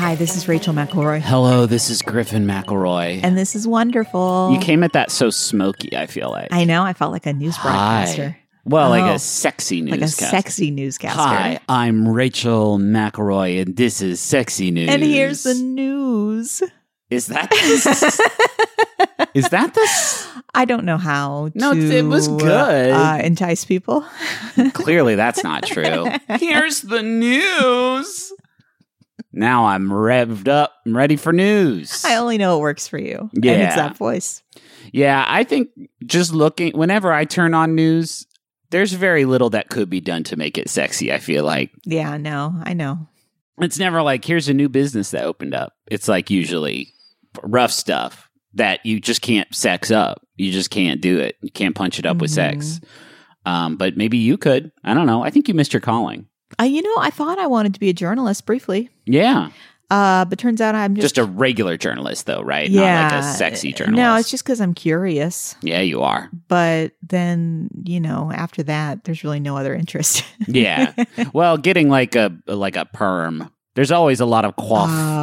Hi, this is Rachel McElroy. Hello, this is Griffin McElroy. And this is wonderful. You came at that so smoky, I feel like. I know. I felt like a news broadcaster. Well, like a sexy newscaster. Like a sexy newscaster. Hi, I'm Rachel McElroy, and this is Sexy News. And here's the news. Is that the... Is that the... I don't know how No, to it was good. Entice people. Clearly, that's not true. Here's the news. Now I'm revved up. I'm ready for news. I only know it works for you. Yeah. And it's that voice. Yeah, I think just looking... Whenever I turn on news, there's very little that could be done to make it sexy, I feel like. Yeah, no, I know. It's never like, here's a new business that opened up. It's like usually rough stuff that you just can't sex up. You just can't do it. You can't punch it up with sex. But maybe you could. I don't know. I think you missed your calling. I thought I wanted to be a journalist briefly. Yeah. But turns out I'm just a regular journalist, though, right? Yeah. Not like a sexy journalist. No, it's just because I'm curious. Yeah, you are. But then, after that, there's really no other interest. Yeah. Well, getting like a perm. There's always a lot of True.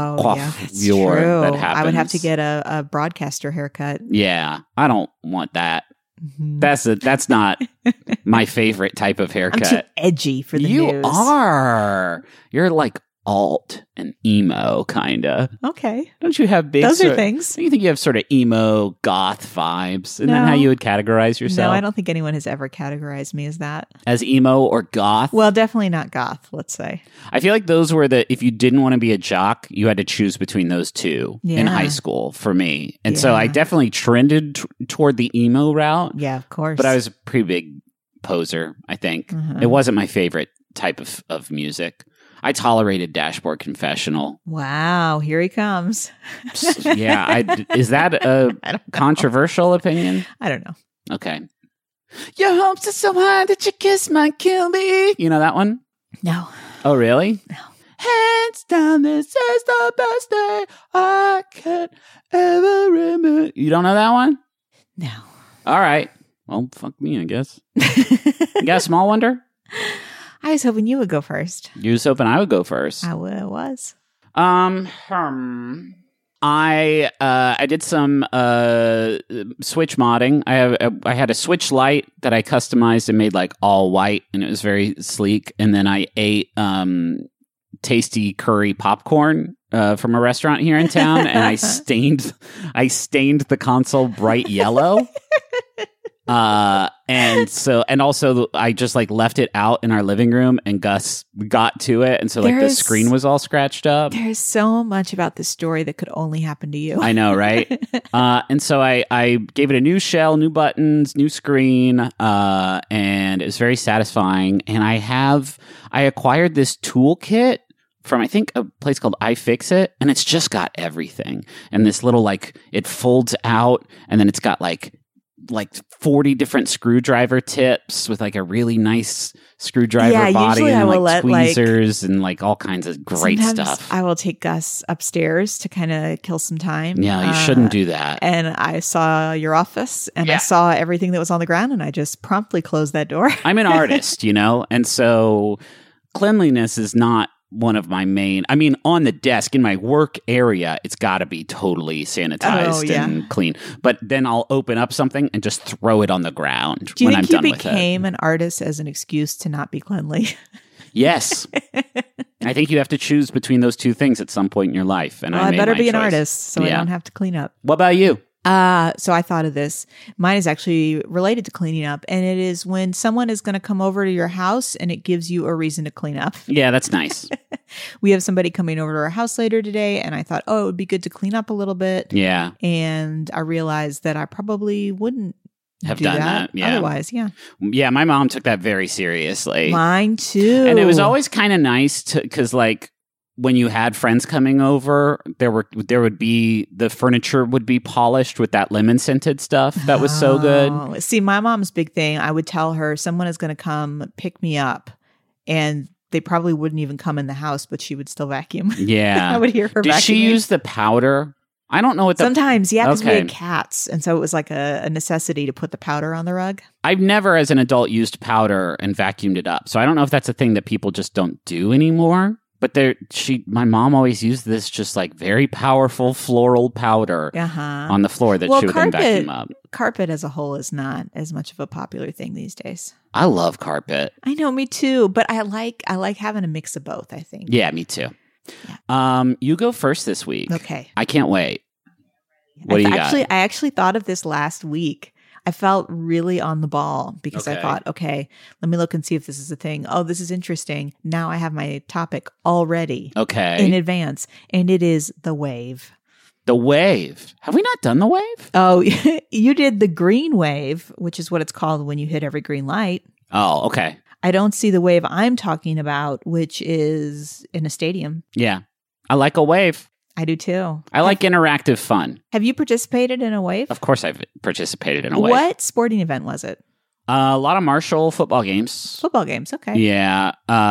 that happens. I would have to get a broadcaster haircut. Yeah. I don't want that. Mm-hmm. That's not my favorite type of haircut. I'm too edgy for the news. You are. You're like alt and emo, kinda. Okay. Don't you have big... Those are things. Don't you think you have sort of emo, goth vibes? Isn't that how you would categorize yourself? No, I don't think anyone has ever categorized me as that. As emo or goth? Well, definitely not goth, let's say. I feel like those were if you didn't want to be a jock, you had to choose between those two in high school for me. And so I definitely trended toward the emo route. Yeah, of course. But I was a pretty big poser, I think. It wasn't my favorite type of music. I tolerated Dashboard Confessional. Wow, here he comes. Yeah, is that a controversial opinion? I don't know. Okay. Your hopes are so high that your kiss might kill me. You know that one? No. Oh, really? No. Hands down, this is the best day I could ever remember. You don't know that one? No. All right. Well, fuck me, I guess. You got a small wonder? I was hoping you would go first. You was hoping I would go first. I was. I did some Switch modding. I had a Switch Lite that I customized and made like all white, and it was very sleek. And then I ate tasty curry popcorn from a restaurant here in town, and I stained the console bright yellow. And also I just like left it out in our living room, and Gus got to it, and so like the screen was all scratched up. There's so much about this story that could only happen to you. I know, right? And so I gave it a new shell, new buttons, new screen, and it was very satisfying. And I acquired this toolkit from, I think, a place called iFixit, and it's just got everything. And this little it folds out, and then it's got like 40 different screwdriver tips with like a really nice screwdriver body and like tweezers and like all kinds of great stuff. I will take Gus upstairs to kind of kill some time. Yeah, you shouldn't do that. And I saw your office, and I saw everything that was on the ground, and I just promptly closed that door. I'm an artist, and so cleanliness is not one of my main... I mean, on the desk, in my work area, it's got to be totally sanitized and clean. But then I'll open up something and just throw it on the ground when I'm done with it. Do you think you became an artist as an excuse to not be cleanly? Yes. I think you have to choose between those two things at some point in your life. And I better be choice. an artist so I don't have to clean up. What about you? So I thought of this. Mine is actually related to cleaning up, and it is when someone is going to come over to your house and it gives you a reason to clean up. Yeah, that's nice. We have somebody coming over to our house later today, and I thought, it would be good to clean up a little bit. Yeah. And I realized that I probably wouldn't have done that. Yeah. Otherwise, yeah. Yeah, my mom took that very seriously. Mine too. And it was always kind of nice because when you had friends coming over, there would be the furniture would be polished with that lemon scented stuff that was so good. See, my mom's big thing, I would tell her someone is going to come pick me up, and they probably wouldn't even come in the house, but she would still vacuum. Yeah. I would hear her vacuuming. Did she use the powder? I don't know what Sometimes, yeah, because we had cats, and so it was like a necessity to put the powder on the rug. I've never, as an adult, used powder and vacuumed it up, so I don't know if that's a thing that people just don't do anymore. But my mom always used this just like very powerful floral powder on the floor that she would then vacuum up. Carpet as a whole is not as much of a popular thing these days. I love carpet. I know, me too. But I like having a mix of both, I think. Yeah, me too. Yeah. You go first this week. Okay. I can't wait. What do you got? I actually thought of this last week. I felt really on the ball because I thought, okay, let me look and see if this is a thing. Oh, this is interesting. Now I have my topic already in advance, and it is the wave. The wave. Have we not done the wave? Oh, you did the green wave, which is what it's called when you hit every green light. Oh, okay. I don't see the wave I'm talking about, which is in a stadium. Yeah. I like a wave. I do too. I like interactive fun. Have you participated in a wave? Of course I've participated in a wave. What sporting event was it? A lot of Marshall football games. Football games, okay. Yeah.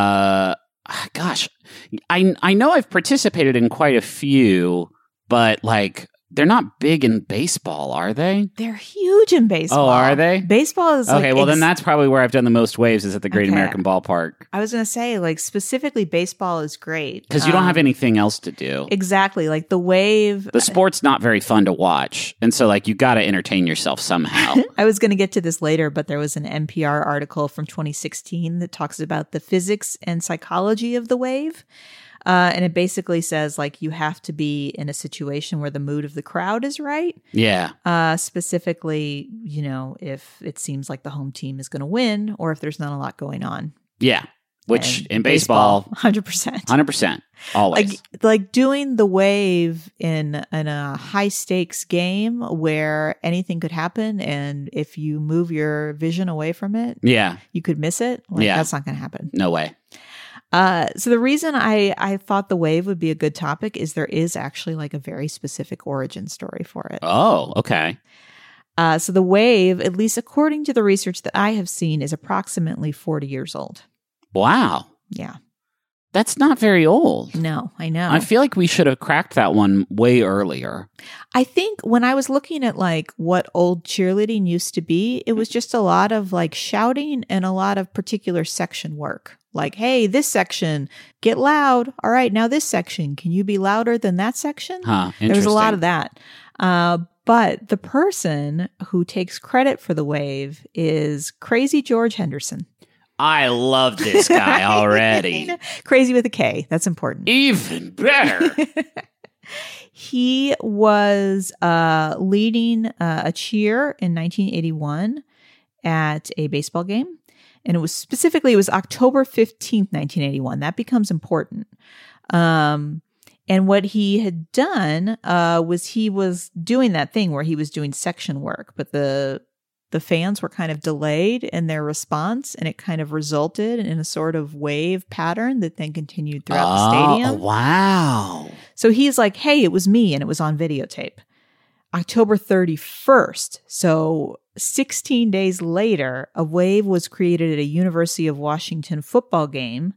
Gosh, I know I've participated in quite a few, but like they're not big in baseball, are they? They're huge in baseball. Oh, are they? Baseball is okay. Well, then that's probably where I've done the most waves is at the Great American Ballpark. I was going to say, like specifically, baseball is great because you don't have anything else to do. Exactly, like the wave. The sport's not very fun to watch, and so like you got to entertain yourself somehow. I was going to get to this later, but there was an NPR article from 2016 that talks about the physics and psychology of the wave. And it basically says, like, you have to be in a situation where the mood of the crowd is right. Yeah. Specifically, if it seems like the home team is going to win or if there's not a lot going on. Yeah. Which in baseball 100%. 100%. Always. Like doing the wave in a high stakes game where anything could happen. And if you move your vision away from it, you could miss it. That's not going to happen. No way. So the reason I thought the wave would be a good topic is there is actually like a very specific origin story for it. Oh, okay. So the wave, at least according to the research that I have seen, is approximately 40 years old. Wow. Yeah. That's not very old. No, I know. I feel like we should have cracked that one way earlier. I think when I was looking at like what old cheerleading used to be, it was just a lot of like shouting and a lot of particular section work. Like, hey, this section, get loud. All right, now this section, can you be louder than that section? Interesting. There was a lot of that. But the person who takes credit for the wave is Crazy George Henderson. I love this guy already. Crazy with a K. That's important. Even better. He was leading a cheer in 1981 at a baseball game. And it was October 15th, 1981. That becomes important. And what he had done was he was doing that thing where he was doing section work, but the fans were kind of delayed in their response, and it kind of resulted in a sort of wave pattern that then continued throughout the stadium. Wow. So he's like, hey, it was me, and it was on videotape. October 31st, so 16 days later, a wave was created at a University of Washington football game,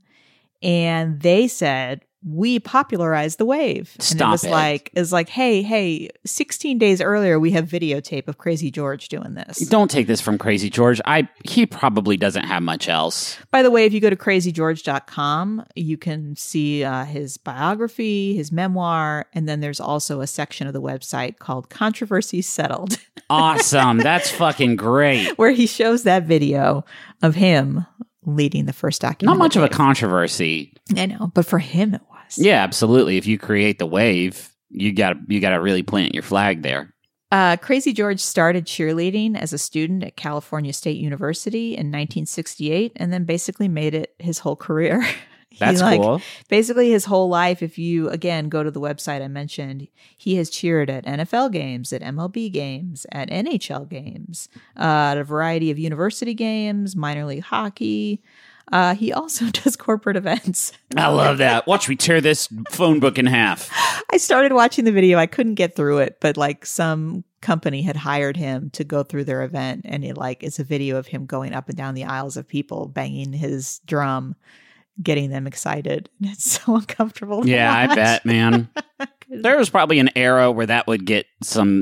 and they said, we popularized the wave. And it was like, hey, 16 days earlier, we have videotape of Crazy George doing this. Don't take this from Crazy George. He probably doesn't have much else. By the way, if you go to crazygeorge.com, you can see his biography, his memoir, and then there's also a section of the website called Controversy Settled. Awesome. That's fucking great. Where he shows that video of him leading the first documentary. Not much of a controversy. I know, but for him it was. Yeah, absolutely. If you create the wave, you got to really plant your flag there. Crazy George started cheerleading as a student at California State University in 1968 and then basically made it his whole career. That's cool. Basically his whole life, if you, again, go to the website I mentioned, he has cheered at NFL games, at MLB games, at NHL games, at a variety of university games, minor league hockey. He also does corporate events. I love that. Watch me tear this phone book in half. I started watching the video. I couldn't get through it, but like some company had hired him to go through their event, and it's a video of him going up and down the aisles of people, banging his drum, getting them excited. And it's so uncomfortable. Yeah, I bet, man. There was probably an era where that would get some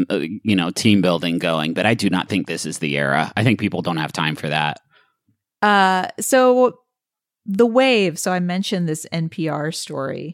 team building going, but I do not think this is the era. I think people don't have time for that. So the wave. So I mentioned this NPR story.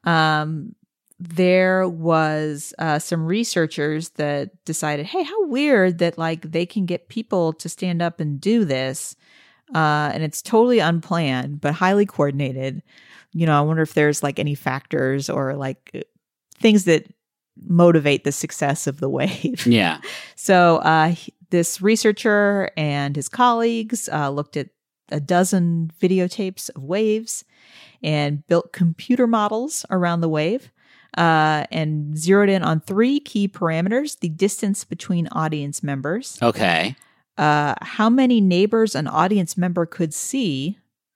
There was some researchers that decided, hey, how weird that like they can get people to stand up and do this. And it's totally unplanned, but highly coordinated. I wonder if there's like any factors or like things that motivate the success of the wave. Yeah. So this researcher and his colleagues looked at a dozen videotapes of waves and built computer models around the wave and zeroed in on 3 key parameters: the distance between audience members. Okay. How many neighbors an audience member could see,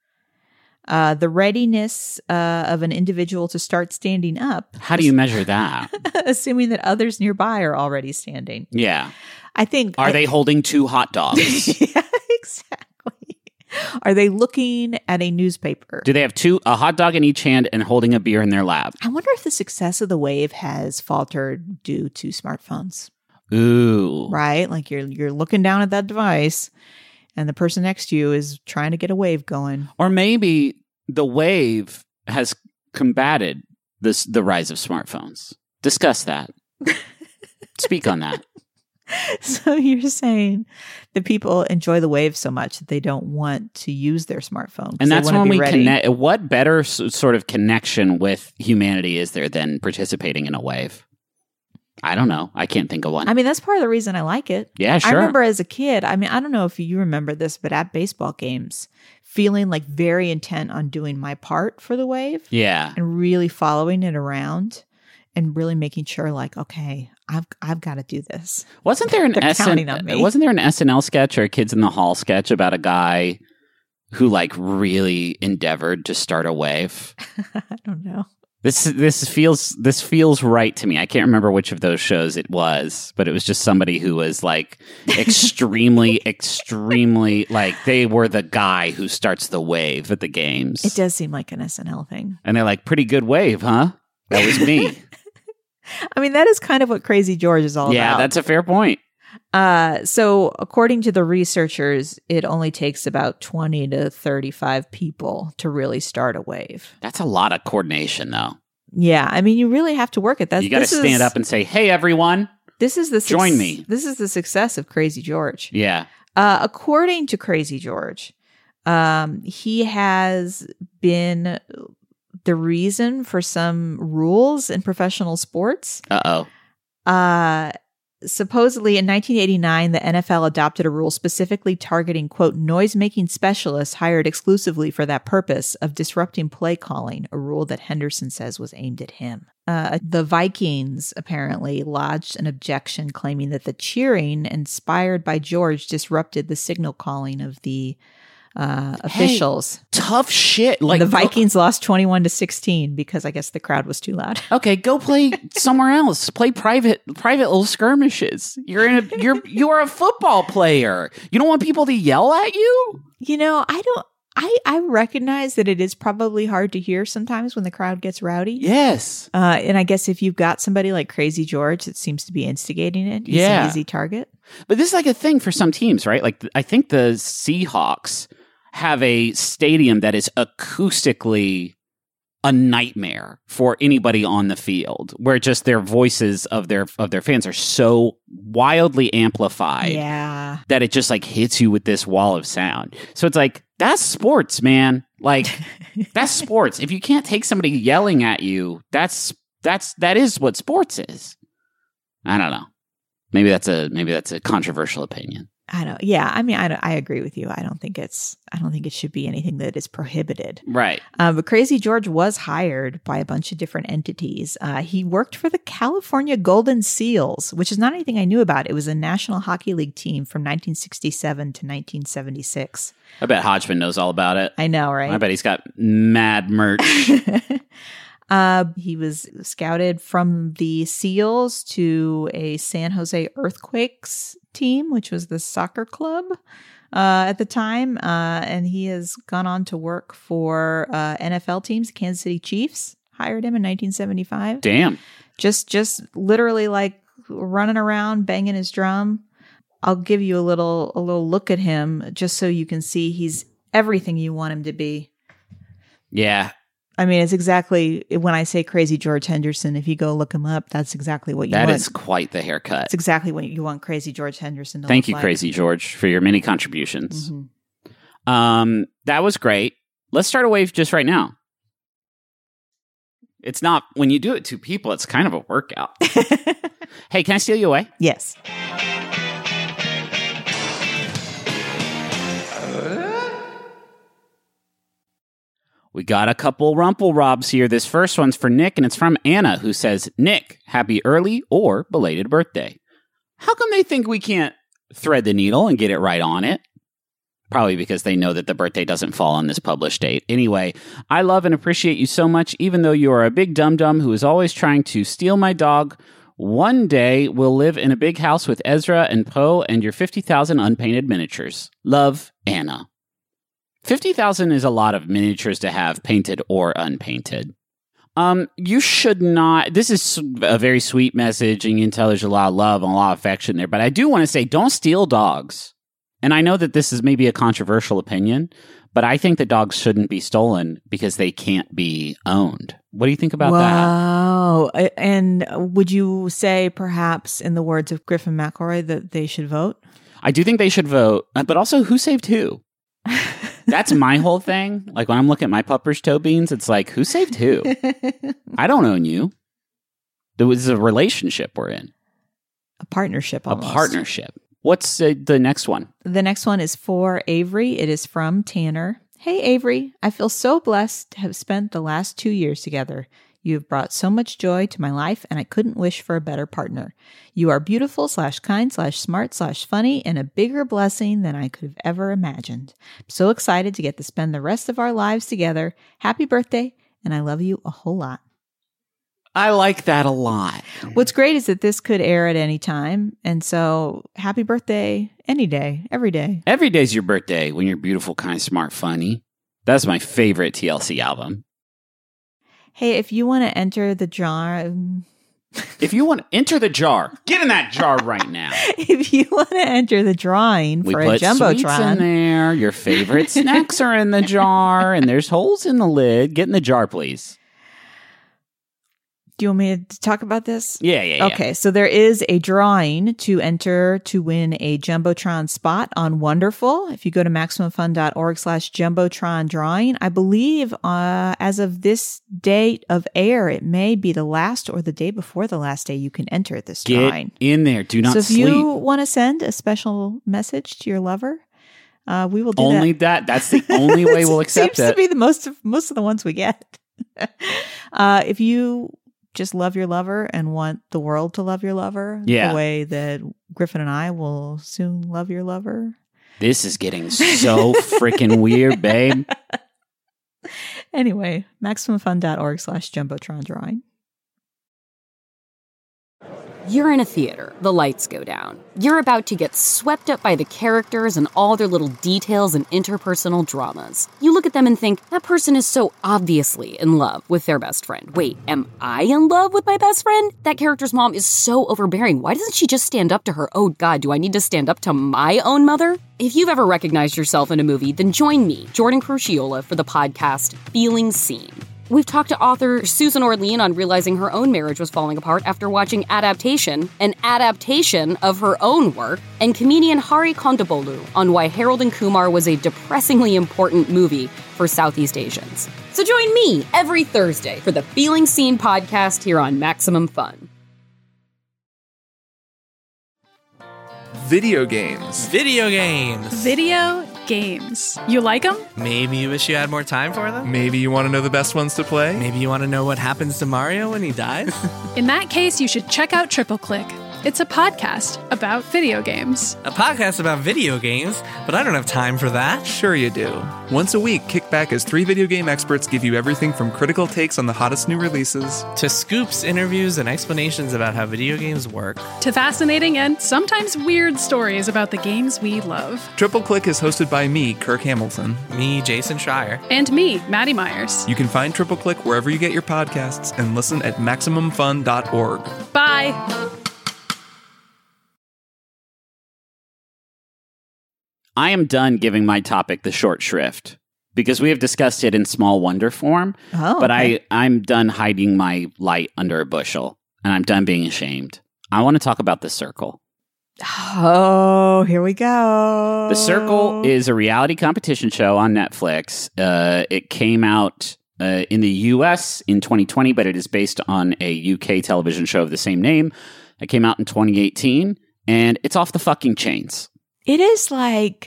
the readiness of an individual to start standing up. How do you measure that? Assuming that others nearby are already standing. Yeah. I think. Are they holding 2 hot dogs? Yeah, exactly. Are they looking at a newspaper? Do they have a hot dog in each hand and holding a beer in their lap? I wonder if the success of the wave has faltered due to smartphones. Ooh. Right? Like you're looking down at that device and the person next to you is trying to get a wave going. Or maybe the wave has combated the rise of smartphones. Discuss that. Speak on that. So you're saying that people enjoy the wave so much that they don't want to use their smartphone. And that's when we ready. connect. What better sort of connection with humanity is there than participating in a wave? I don't know. I can't think of one. I mean, that's part of the reason I like it. Yeah, sure. I remember as a kid, I don't know if you remember this, but at baseball games, feeling like very intent on doing my part for the wave. Yeah. And really following it around and really making sure like, okay, I've got to do this. Wasn't there an SNL sketch or a Kids in the Hall sketch about a guy who like really endeavored to start a wave? I don't know. This feels right to me. I can't remember which of those shows it was, but it was just somebody who was like extremely like they were the guy who starts the wave at the games. It does seem like an SNL thing. And they're like, pretty good wave, huh? That was me. I mean, that is kind of what Crazy George is all about. Yeah, that's a fair point. So according to the researchers, it only takes about 20 to 35 people to really start a wave. That's a lot of coordination, though. Yeah, I mean, you really have to work at that. You got to stand up and say, "Hey, everyone, join me." This is the success of Crazy George. Yeah. According to Crazy George, he has been the reason for some rules in professional sports. Supposedly in 1989, the NFL adopted a rule specifically targeting, quote, noise-making specialists hired exclusively for that purpose of disrupting play calling, a rule that Henderson says was aimed at him. The Vikings apparently lodged an objection claiming that the cheering inspired by George disrupted the signal calling of the officials. Hey, tough shit. Like the Vikings lost 21-16 because I guess the crowd was too loud. Okay, go play somewhere else. Play private little skirmishes. You are a football player. You don't want people to yell at you? I recognize that it is probably hard to hear sometimes when the crowd gets rowdy. Yes. And I guess if you've got somebody like Crazy George that seems to be instigating it, he's an easy target. But this is like a thing for some teams, right? Like I think the Seahawks have a stadium that is acoustically a nightmare for anybody on the field, where just their voices of their fans are so wildly amplified that it just like hits you with this wall of sound. So it's like, that's sports, man. Like that's sports. If you can't take somebody yelling at you, that is what sports is. I don't know. Maybe that's a controversial opinion. I don't. Yeah, I mean, I agree with you. I don't think it should be anything that is prohibited. Right. But Crazy George was hired by a bunch of different entities. He worked for the California Golden Seals, which is not anything I knew about. It was a National Hockey League team from 1967 to 1976. I bet Hodgman knows all about it. I know, right? I bet he's got mad merch. He was scouted from the Seals to a San Jose Earthquakes team, which was the soccer club at the time. And he has gone on to work for NFL teams. Kansas City Chiefs hired him in 1975. Damn. Just literally like running around, banging his drum. I'll give you a little look at him just so you can see he's everything you want him to be. Yeah. I mean, it's exactly when I say Crazy George Henderson, if you go look him up, that's exactly what you want. That is quite the haircut. It's exactly what you want Crazy George Henderson to Thank look you, like. Crazy George, for your many contributions. Mm-hmm. That was great. Let's start a wave just right now. It's not, when you do it to people, it's kind of a workout. Hey, can I steal you away? Yes. We got a couple Rumple Robs here. This first one's for Nick, and it's from Anna, who says, Nick, happy early or belated birthday. How come they think we can't thread the needle and get it right on it? Probably because they know that the birthday doesn't fall on this published date. Anyway, I love and appreciate you so much, even though you are a big dum-dum who is always trying to steal my dog. One day, we'll live in a big house with Ezra and Poe and your 50,000 unpainted miniatures. Love, Anna. 50,000 is a lot of miniatures to have painted or unpainted. You should not. This is a very sweet message, and you can tell there's a lot of love and a lot of affection there. But I do want to say, don't steal dogs. And I know that this is maybe a controversial opinion, but I think that dogs shouldn't be stolen because they can't be owned. What do you think about that? Wow. And would you say, perhaps, in the words of Griffin McElroy, that they should vote? I do think they should vote, but also, who saved who? That's my whole thing. Like, when I'm looking at my puppers toe beans, it's like, who saved who? I don't own you. There was a relationship we're in. A partnership, almost. A partnership. What's the next one? The next one is for Avery. It is from Tanner. Hey, Avery. I feel so blessed to have spent the last 2 years together. You have brought so much joy to my life, and I couldn't wish for a better partner. You are beautiful / kind / smart / funny, and a bigger blessing than I could have ever imagined. I'm so excited to get to spend the rest of our lives together. Happy birthday, and I love you a whole lot. I like that a lot. What's great is that this could air at any time, and so happy birthday any day, every day. Every day's your birthday when you're beautiful, kind, smart, funny. That's my favorite TLC album. Hey, if you want to enter the jar... If you want to enter the jar, get in that jar right now. If you want to enter the drawing for a Jumbotron... We put sweets in there. Your favorite snacks are in the jar, and there's holes in the lid. Get in the jar, please. Do you want me to talk about this? Yeah. Okay, so there is a drawing to enter to win a Jumbotron spot on Wonderful. If you go to MaximumFun.org/Jumbotron drawing, I believe as of this date of air, it may be the last or the day before the last day you can enter this drawing. Get in there. Do not sleep. So if you want to send a special message to your lover, we will do only that. That's the only way we'll accept seems it. to be the most of the ones we get. If you just love your lover and want the world to love your lover, the way that Griffin and I will soon love your lover. This is getting so freaking weird, babe. Anyway, MaximumFun.org/Jumbotron drawing. You're in a theater. The lights go down. You're about to get swept up by the characters and all their little details and interpersonal dramas. You look at them and think, that person is so obviously in love with their best friend. Wait, am I in love with my best friend? That character's mom is so overbearing. Why doesn't she just stand up to her? Oh God, do I need to stand up to my own mother? If you've ever recognized yourself in a movie, then join me, Jordan Crucchiola, for the podcast Feeling Seen. We've talked to author Susan Orlean on realizing her own marriage was falling apart after watching Adaptation, an adaptation of her own work, and comedian Hari Kondabolu on why Harold and Kumar was a depressingly important movie for Southeast Asians. So join me every Thursday for the Feeling Seen podcast here on Maximum Fun. Video games. Video games. Video games. You like them? Maybe you wish you had more time for them? Maybe you want to know the best ones to play? Maybe you want to know what happens to Mario when he dies? In that case, you should check out Triple Click. It's a podcast about video games. A podcast about video games? But I don't have time for that. Sure you do. Once a week, kick back as 3 video game experts give you everything from critical takes on the hottest new releases to scoops, interviews, and explanations about how video games work. To fascinating and sometimes weird stories about the games we love. Triple Click is hosted by me, Kirk Hamilton. Me, Jason Schreier. And me, Maddie Myers. You can find Triple Click wherever you get your podcasts and listen at MaximumFun.org. Bye! I am done giving my topic the short shrift. because we have discussed it in Small Wonder form. Oh, but okay. I'm done hiding my light under a bushel, and I'm done being ashamed. I want to talk about The Circle. Oh, here we go. The Circle is a reality competition show on Netflix. It came out in the US in 2020, but it is based on a UK television show of the same name. It came out in 2018, and it's off the fucking chains. It is like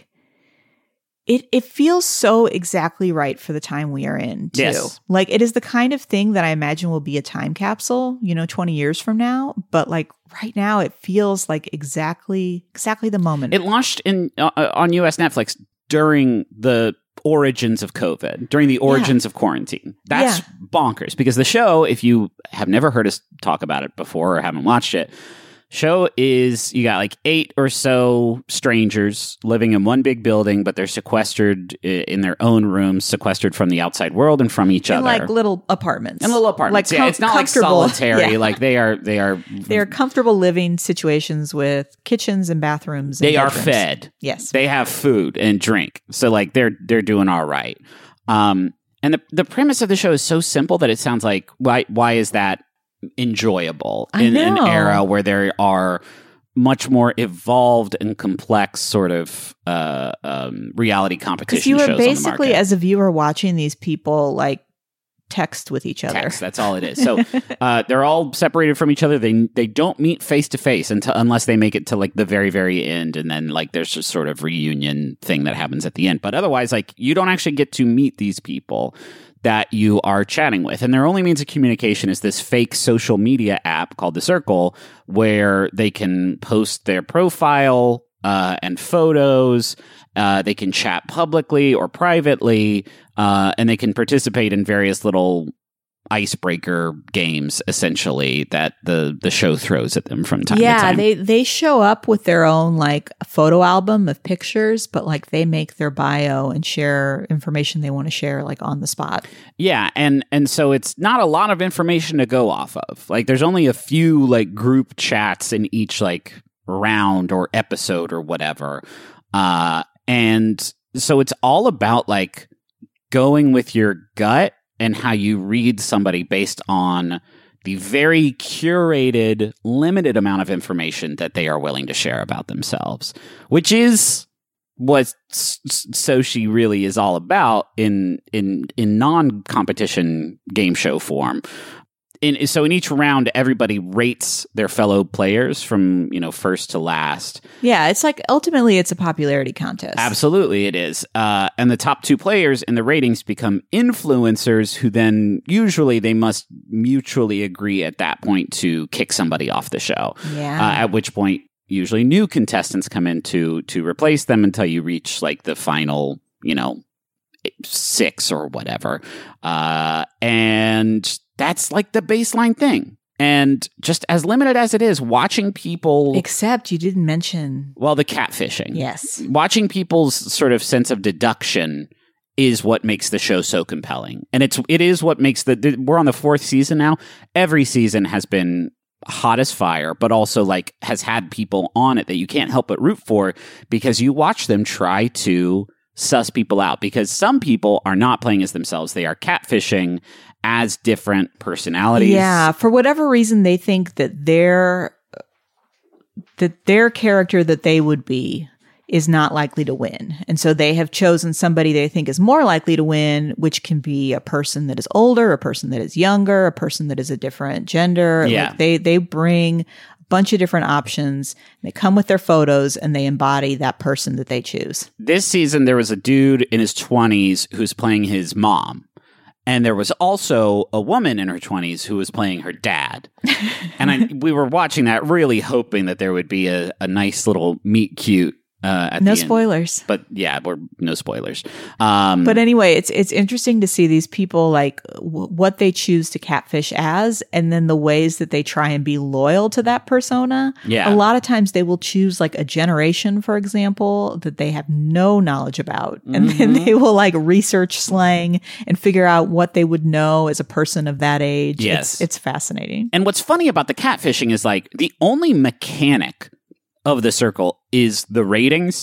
it feels so exactly right for the time we are in, too. Yes. Like, it is the kind of thing that I imagine will be a time capsule, 20 years from now. But like right now, it feels like exactly the moment. It launched on US Netflix during the origins of COVID, during the origins of quarantine. That's bonkers, because the show, if you have never heard us talk about it before or haven't watched it, show is you got like 8 or so strangers living in one big building, but they're sequestered in their own rooms, sequestered from the outside world and from each other. Like little apartments. And little apartments. Like It's not like comfortable. solitary. Yeah. Like they are comfortable living situations with kitchens and bathrooms. And they are bedrooms. fed. Yes. They have food and drink. So like they're doing all right. And the premise of the show is so simple that it sounds like why is that enjoyable in an era where there are much more evolved and complex sort of reality competition Because you shows are on the basically, market. as a viewer, watching these people like text with each other. Text, that's all it is. So they're all separated from each other. They don't meet face to face unless they make it to like the very, very end, and then like there's just sort of reunion thing that happens at the end. But otherwise, like you don't actually get to meet these people that you are chatting with. And their only means of communication is this fake social media app called The Circle, where they can post their profile and photos. They can chat publicly or privately, and they can participate in various little icebreaker games, essentially, that the show throws at them from time to time. Yeah, they show up with their own like photo album of pictures, but like they make their bio and share information they want to share like on the spot. Yeah, and so it's not a lot of information to go off of. Like there's only a few like group chats in each like round or episode or whatever. And so it's all about like going with your gut and how you read somebody based on the very curated, limited amount of information that they are willing to share about themselves, which is what Sochi really is all about in non-competition game show form. So in each round, everybody rates their fellow players from, first to last. Yeah, it's like ultimately it's a popularity contest. Absolutely, it is. And the top 2 players in the ratings become influencers who then usually they must mutually agree at that point to kick somebody off the show. Yeah. At which point, usually new contestants come in to replace them until you reach like the final, 6 or whatever. And that's like the baseline thing. And just as limited as it is, watching people... Except you didn't mention... Well, the catfishing. Yes. Watching people's sort of sense of deduction is what makes the show so compelling. And it is what makes we're on the 4th season now. Every season has been hot as fire, but also like has had people on it that you can't help but root for, because you watch them try to suss people out, because some people are not playing as themselves. They are catfishing as different personalities. Yeah, for whatever reason, they think that their character that they would be is not likely to win. And so they have chosen somebody they think is more likely to win, which can be a person that is older, a person that is younger, a person that is a different gender. Yeah. Like they bring a bunch of different options. They come with their photos and they embody that person that they choose. This season, there was a dude in his 20s who's playing his mom. And there was also a woman in her 20s who was playing her dad. And we were watching that really hoping that there would be a nice little meet cute at No the end. spoilers. But yeah, no spoilers. But anyway, it's interesting to see these people like what they choose to catfish as, and then the ways that they try and be loyal to that persona. Yeah. A lot of times they will choose like a generation, for example, that they have no knowledge about. And then they will like research slang and figure out what they would know as a person of that age. Yes. It's fascinating. And what's funny about the catfishing is like the only mechanic of The Circle is the ratings,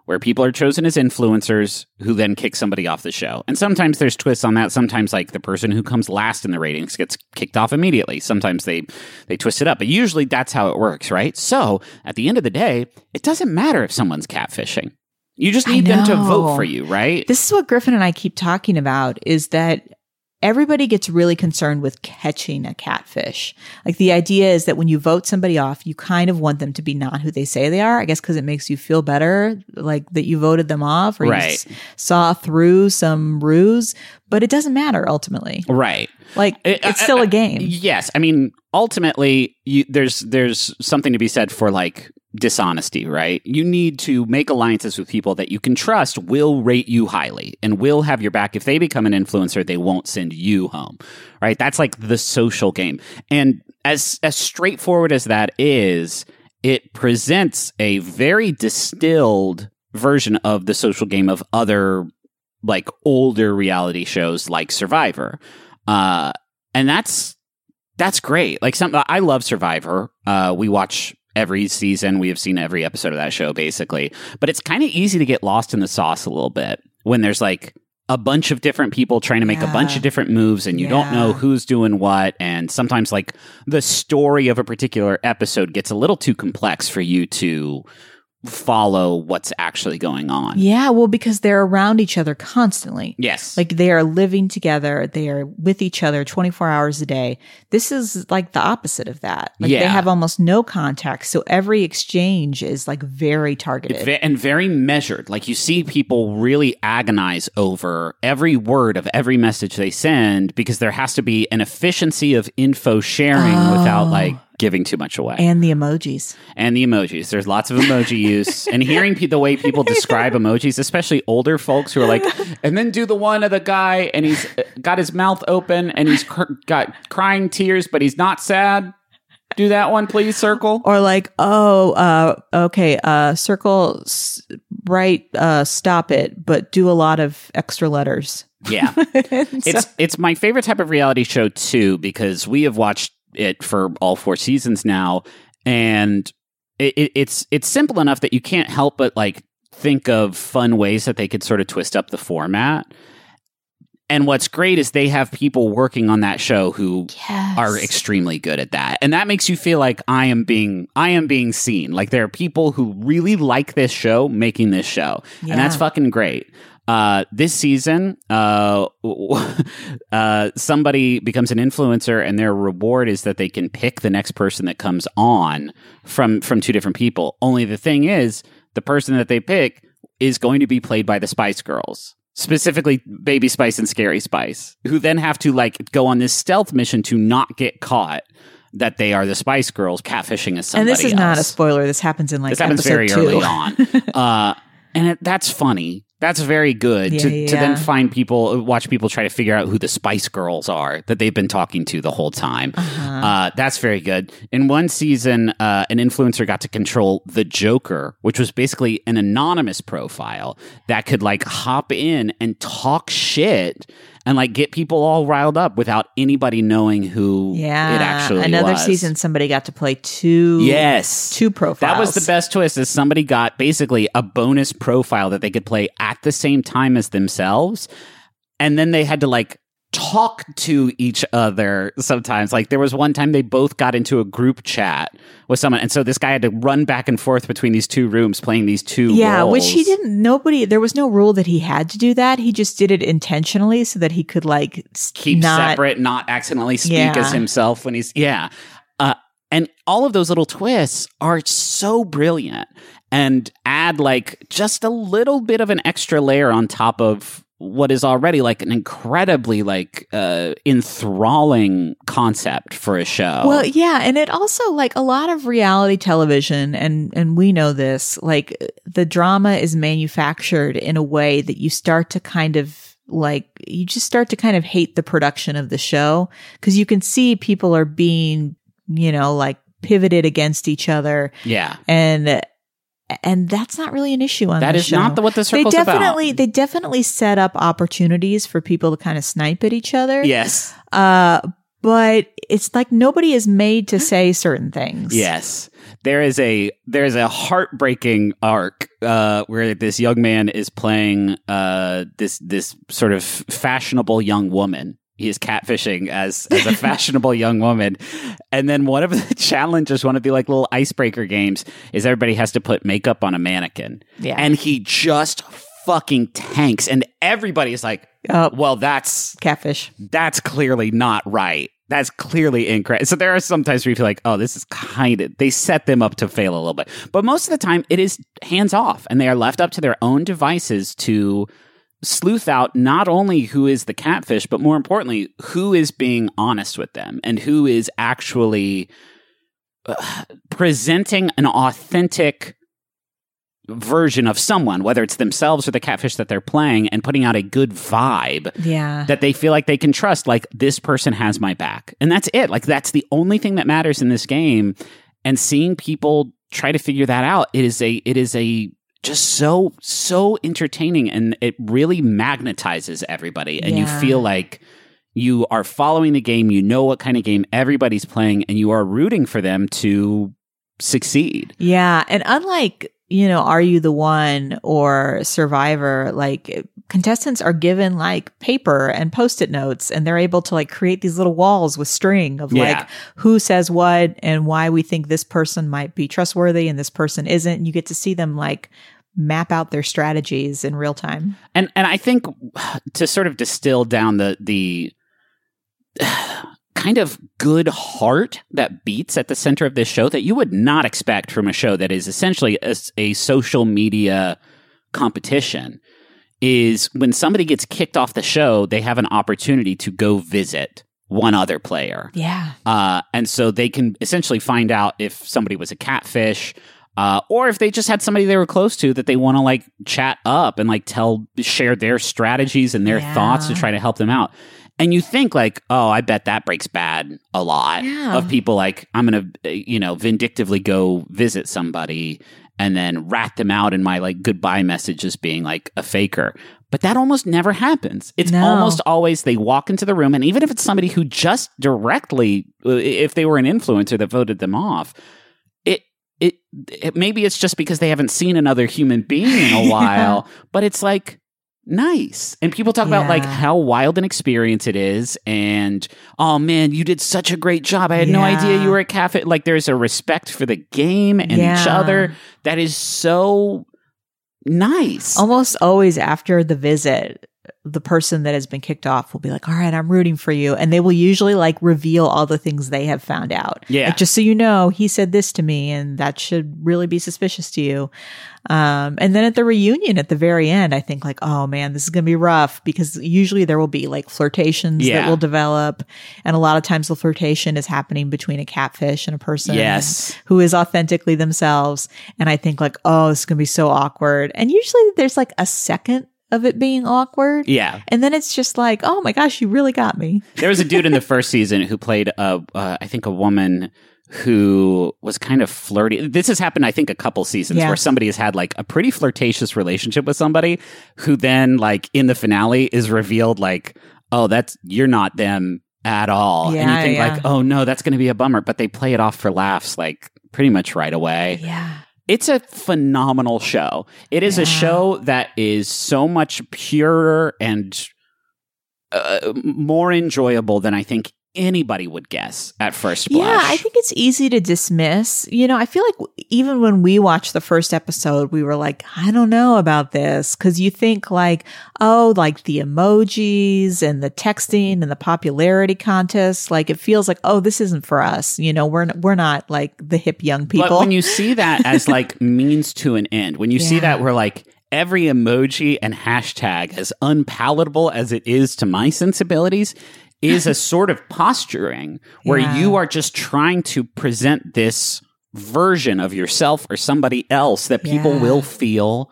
where people are chosen as influencers who then kick somebody off the show. And sometimes there's twists on that. Sometimes like the person who comes last in the ratings gets kicked off immediately. Sometimes they twist it up. But usually that's how it works, right? So at the end of the day, it doesn't matter if someone's catfishing. You just need them to vote for you, right? This is what Griffin and I keep talking about, is that everybody gets really concerned with catching a catfish. Like the idea is that when you vote somebody off, you kind of want them to be not who they say they are. I guess because it makes you feel better, like that you voted them off or you saw through some ruse. But it doesn't matter ultimately. Right. Like it's still a game. Yes. I mean, ultimately, there's something to be said for like dishonesty, right? You need to make alliances with people that you can trust will rate you highly and will have your back. If they become an influencer, they won't send you home, right? That's like the social game. And as straightforward as that is, it presents a very distilled version of the social game of other like older reality shows like Survivor. And that's great. Like I love Survivor. We watch every season. We have seen every episode of that show, basically. But it's kind of easy to get lost in the sauce a little bit when there's like a bunch of different people trying to make a bunch of different moves and you don't know who's doing what. And sometimes like the story of a particular episode gets a little too complex for you to follow what's actually going on. Yeah, well, because they're around each other constantly. Yes. Like they are living together. They are with each other 24 hours a day. This is like the opposite of that. Like they have almost no contact. So every exchange is like very targeted. And very measured. Like you see people really agonize over every word of every message they send because there has to be an efficiency of info sharing without like giving too much away. And the emojis. There's lots of emoji use. And hearing the way people describe emojis, especially older folks who are like, and then do the one of the guy and he's got his mouth open and he's got crying tears, but he's not sad. Do that one, please, circle. Or like, okay, circle, right, stop it, but do a lot of extra letters. Yeah. It's my favorite type of reality show, too, because we have watched it for all 4 seasons now, and it's simple enough that you can't help but like think of fun ways that they could sort of twist up the format. And what's great is they have people working on that show who are extremely good at that. And that makes you feel like I am being seen. Like there are people who really like this show making this show. And that's fucking great. This season, somebody becomes an influencer and their reward is that they can pick the next person that comes on from 2 different people. Only the thing is, the person that they pick is going to be played by the Spice Girls. Specifically Baby Spice and Scary Spice, who then have to like go on this stealth mission to not get caught that they are the Spice Girls catfishing as somebody else. And this is not a spoiler. This happens in like this happens very 2. early on. And that's funny. That's very good to then watch people try to figure out who the Spice Girls are that they've been talking to the whole time. That's very good. In one season, an influencer got to control the Joker, which was basically an anonymous profile that could like hop in and talk shit and like get people all riled up without anybody knowing who it actually was. Another season, somebody got to play 2 profiles. That was the best twist, is somebody got basically a bonus profile that they could play at the same time as themselves. And then they had to like talk to each other sometimes. Like there was one time they both got into a group chat with someone, and so this guy had to run back and forth between these 2 rooms playing these 2 roles. Which he didn't. There was no rule that he had to do that. He just did it intentionally so that he could like keep separate, not accidentally speak as himself when he's and all of those little twists are so brilliant and add like just a little bit of an extra layer on top of what is already like an incredibly like enthralling concept for a show. Well, yeah, and it also like a lot of reality television, and we know this, like the drama is manufactured in a way that you start to kind of like, you just start to kind of hate the production of the show because you can see people are being, like pivoted against each other. Yeah. And that's not really an issue on that the is show. not what the circle's about. They definitely set up opportunities for people to kind of snipe at each other. Yes. but it's like nobody is made to say certain things. Yes. There's a heartbreaking arc where this young man is playing this sort of fashionable young woman. He is catfishing as a fashionable young woman. And then one of the challenges, one of the like little icebreaker games, is everybody has to put makeup on a mannequin. Yeah. And he just fucking tanks. And everybody is like, well, that's Catfish. That's clearly not right. That's clearly incorrect. So there are some times where you feel like, oh, this is they set them up to fail a little bit. But most of the time, it is hands off. And they are left up to their own devices to sleuth out not only who is the catfish, but more importantly, who is being honest with them and who is actually presenting an authentic version of someone, whether it's themselves or the catfish that they're playing, and putting out a good vibe that they feel like they can trust, like this person has my back. And that's it. Like that's the only thing that matters in this game. And seeing people try to figure that out, it is a just so entertaining, and it really magnetizes everybody. And you feel like you are following the game, you know what kind of game everybody's playing, and you are rooting for them to succeed. Yeah. And unlike, Are You the One or Survivor, like contestants are given like paper and Post-it notes, and they're able to like create these little walls with string of like who says what and why we think this person might be trustworthy and this person isn't. And you get to see them like map out their strategies in real time. And I think to sort of distill down the kind of good heart that beats at the center of this show that you would not expect from a show that is essentially a social media competition, is when somebody gets kicked off the show, they have an opportunity to go visit one other player. Yeah. And so they can essentially find out if somebody was a catfish, or if they just had somebody they were close to that they want to like chat up and like share their strategies and their thoughts to try to help them out. And you think like, oh, I bet that breaks bad a lot of people. Like, I'm going to, vindictively go visit somebody and then rat them out in my like goodbye messages being like a faker. But that almost never happens. It's almost always they walk into the room, and even if it's somebody who just directly, if they were an influencer that voted them off, it maybe it's just because they haven't seen another human being in a while, but it's like nice. And people talk about like how wild an experience it is, and oh man, you did such a great job. I had no idea you were a catfish. Like there's a respect for the game and each other that is so nice. Almost always after the visit, the person that has been kicked off will be like, all right, I'm rooting for you. And they will usually like reveal all the things they have found out. Yeah. Like, just so you know, he said this to me, and that should really be suspicious to you. And then at the reunion at the very end, I think like, oh man, this is going to be rough, because usually there will be like flirtations that will develop. And a lot of times the flirtation is happening between a catfish and a person who is authentically themselves. And I think like, oh, this is going to be so awkward. And usually there's like a second of it being awkward. Yeah. And then it's just like, oh my gosh, you really got me. There was a dude in the first season who played I think a woman who was kind of flirty. This has happened, I think, a couple seasons where somebody has had like a pretty flirtatious relationship with somebody who then like in the finale is revealed like, oh, you're not them at all. Yeah, and you think like, oh no, that's going to be a bummer. But they play it off for laughs like pretty much right away. Yeah. It's a phenomenal show. It is a show that is so much purer and more enjoyable than I think anybody would guess at first blush. Yeah, I think it's easy to dismiss. I feel like even when we watched the first episode, we were like, I don't know about this. Cause you think like, oh, like the emojis and the texting and the popularity contest, like it feels like, oh, this isn't for us. We're not like the hip young people. But when you see that as like means to an end, when you see that we're like, every emoji and hashtag, as unpalatable as it is to my sensibilities, is a sort of posturing where you are just trying to present this version of yourself or somebody else that people will feel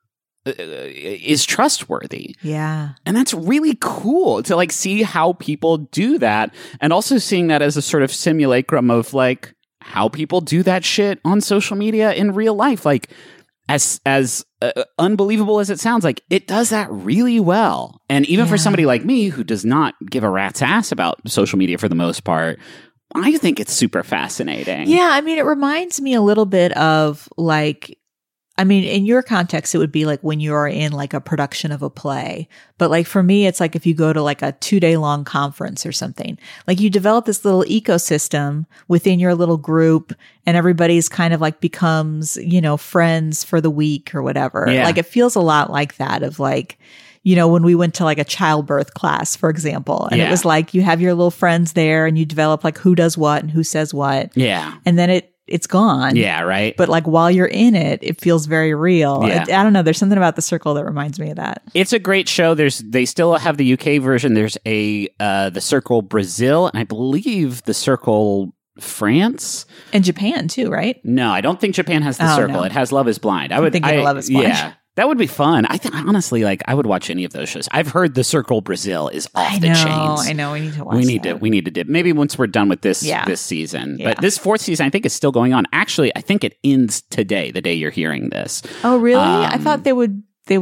is trustworthy. Yeah. And that's really cool to like see how people do that, and also seeing that as a sort of simulacrum of like how people do that shit on social media in real life. Like as unbelievable as it sounds, like it does that really well. And even for somebody like me who does not give a rat's ass about social media for the most part, I think it's super fascinating. Yeah, I mean, it reminds me a little bit of like, I mean, in your context, it would be like when you are in like a production of a play. But like for me, it's like if you go to like a 2-day long conference or something, like you develop this little ecosystem within your little group and everybody's kind of like becomes, you know, friends for the week or whatever. Yeah. Like it feels a lot like that of like, you know, when we went to like a childbirth class, for example, and it was like you have your little friends there and you develop like who does what and who says what. Yeah. And then it's gone. Yeah, right. But like while you're in it, it feels very real. Yeah. I don't know. There's something about The Circle that reminds me of that. It's a great show. They still have the UK version. There's The Circle Brazil, and I believe The Circle France. And Japan too, right? No, I don't think Japan has The Circle. No. It has Love is Blind. I'm thinking of Love is Blind. Yeah. That would be fun. I think honestly, like I would watch any of those shows. I've heard The Circle Brazil is off the chains. I know. We need to watch We need to dip. Maybe once we're done with this season. But this 4th season, I think, is still going on. Actually, I think it ends today, the day you're hearing this. Oh, really? I thought they would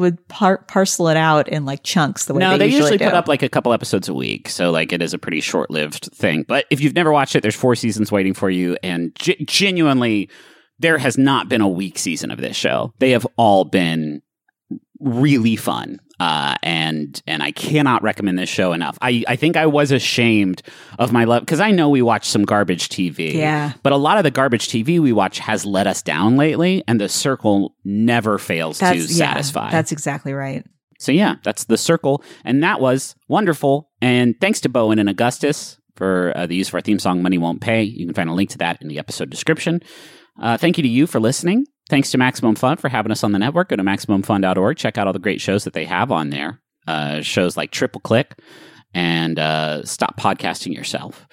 parcel it out in like chunks the way they usually do. put up like a couple episodes a week. So like it is a pretty short-lived thing. But if you've never watched it, there's 4 seasons waiting for you. And genuinely, there has not been a weak season of this show. They have all been really fun. And I cannot recommend this show enough. I think I was ashamed of my love because I know we watch some garbage TV. Yeah. But a lot of the garbage TV we watch has let us down lately, and The Circle never fails to satisfy. That's exactly right. So yeah, that's The Circle, and that was wonderful. And thanks to Bowen and Augustus for the use of our theme song, Money Won't Pay. You can find a link to that in the episode description. Thank you to you for listening. Thanks to Maximum Fun for having us on the network. Go to MaximumFun.org. Check out all the great shows that they have on there. Shows like Triple Click and Stop Podcasting Yourself.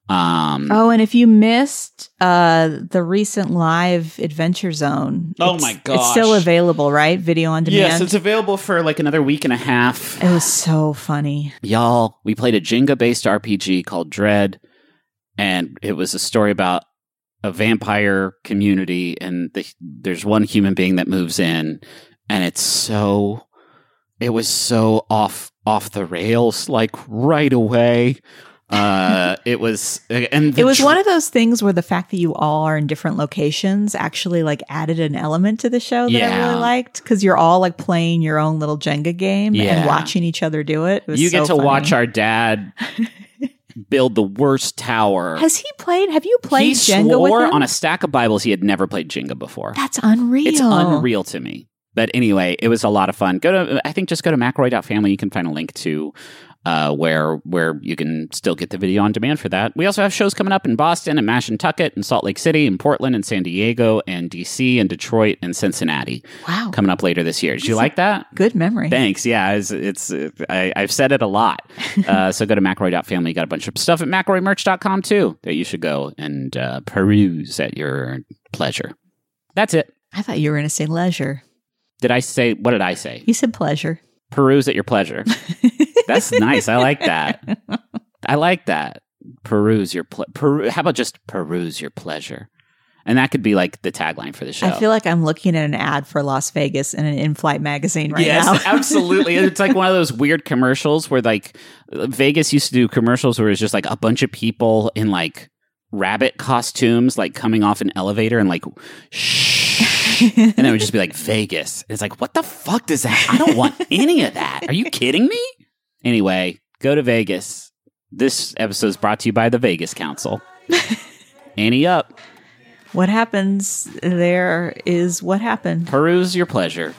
And if you missed the recent live Adventure Zone, oh my gosh, it's still available, right? Video on demand. Yes, it's available for like another week and a half. It was so funny, y'all. We played a Jenga-based RPG called Dread, and it was a story about a vampire community, and there's one human being that moves in, and it was so off the rails, like right away. It was one of those things where the fact that you all are in different locations actually like added an element to the show that I really liked, because you're all like playing your own little Jenga game and watching each other do it. It was you get so to funny. watch our dad build the worst tower. Have you played he Jenga swore with him? on a stack of Bibles he had never played Jenga before. That's unreal. It's unreal to me. But anyway, it was a lot of fun. Just go to McElroy.family. You can find a link to where you can still get the video on demand for that. We also have shows coming up in Boston and Mashantucket and Salt Lake City and Portland and San Diego and DC and Detroit and Cincinnati. Wow. Coming up later this year. Did you like that? Good memory. Thanks. Yeah, I've said it a lot. So go to McElroy.family. You got a bunch of stuff at McElroymerch.com too that you should go and peruse at your pleasure. That's it. I thought you were going to say leisure. What did I say? You said pleasure. Peruse at your pleasure. That's nice. I like that. Peruse your how about just peruse your pleasure? And that could be like the tagline for the show. I feel like I'm looking at an ad for Las Vegas in an in-flight magazine right now. Yes, absolutely. It's like one of those weird commercials where like Vegas used to do commercials where it's just like a bunch of people in like rabbit costumes like coming off an elevator and like shh. And then it would just be like Vegas. It's like, what the fuck does that? I don't want any of that. Are you kidding me? Anyway, go to Vegas. This episode is brought to you by the Vegas Council. Annie up. What happens there is what happened. Peruse your pleasure.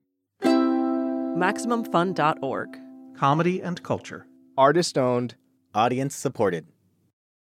MaximumFun.org. Comedy and culture. Artist owned. audience supported.